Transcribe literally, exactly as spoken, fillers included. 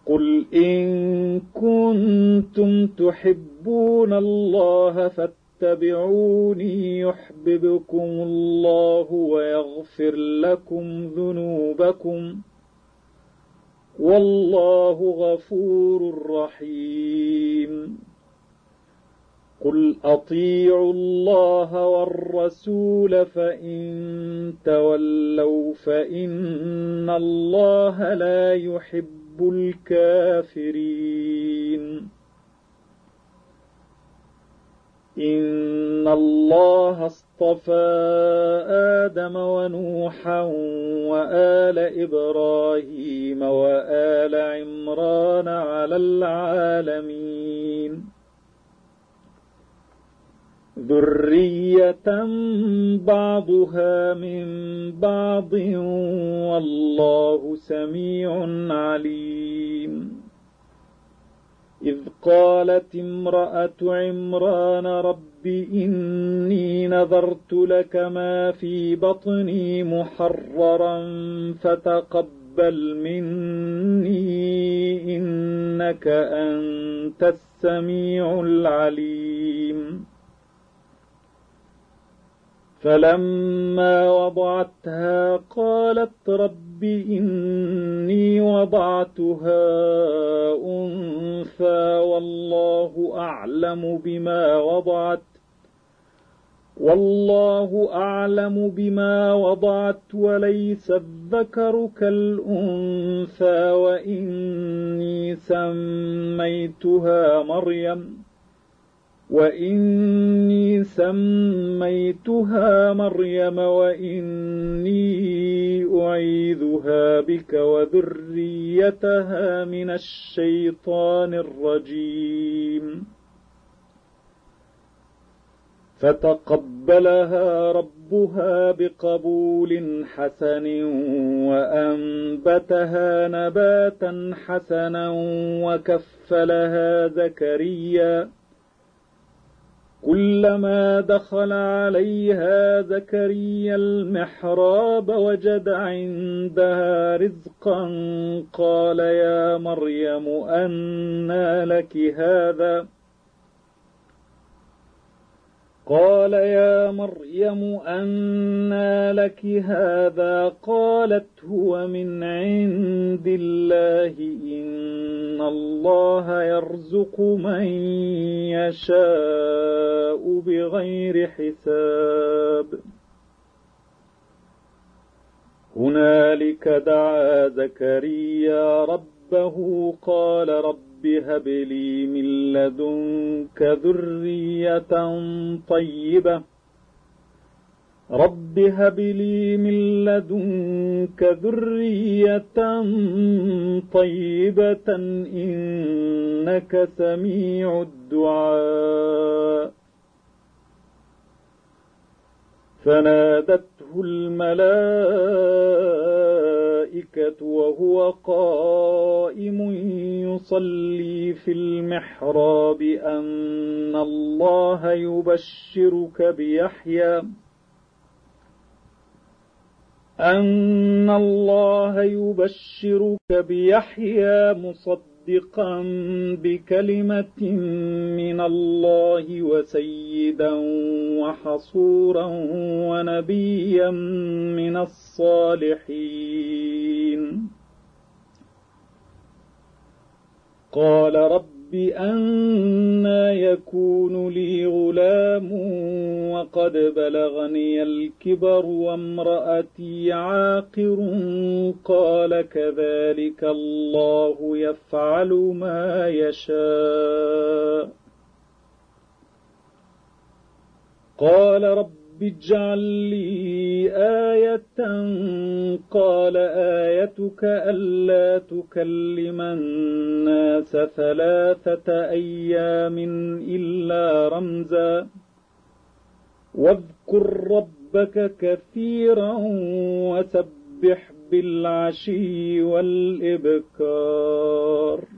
قل إن كنتم تحبون الله فاتبعوني يحببكم الله ويغفر لكم ذنوبكم والله غفور رحيم. قل أطيعوا الله والرسول فإن تولوا فإن الله لا يحب الكافرين. إن الله اصطفى آدم ونوحا وآل إبراهيم وآل عمران على العالمين ذرية بعضها من بعض والله سميع عليم. إذ قالت امرأة عمران رب إني نذرت لك ما في بطني محررا فتقبل مني إنك أنت السميع العليم. فلما وضعتها قالت رب إني وضعتها أنثى والله أعلم بما وضعت والله أعلم بما وضعت وليس الذكر كالأنثى وإني سميتها مريم وإني سميتها مريم وإني أعيذها بك وذريتها من الشيطان الرجيم. فتقبلها ربها بقبول حسن وأنبتها نباتا حسنا وكفلها زكريا كلما دخل عليها زكريا المحراب وجد عندها رزقا قال يا مريم أنى لك هذا قال يا مريم أنى لك هذا قالت هو من عند الله إن الله يرزق من يشاء بغير حساب. هنالك دعا زكريا ربه قال رب هب لي من لدنك ذرية طيبة رب هب لي من لدنك ذرية طيبة إنك سميع الدعاء. فنادته الملائكة وهو قائم يصلي في المحراب أن الله يبشرك بيحيى أن الله يبشرك بيحيى مصدقا بكلمة من الله وسيدا وحصورا ونبيا من الصالحين. قال رب أنى يكون لي غلام وقد بلغني الكبر وامرأتي عاقر قال كذلك الله يفعل ما يشاء. قال رب اجعل لي آية قال آيتك ألا تكلم الناس ثلاثة أيام إلا رمزا واذكر ربك كثيرا وسبح بالعشي والإبكار.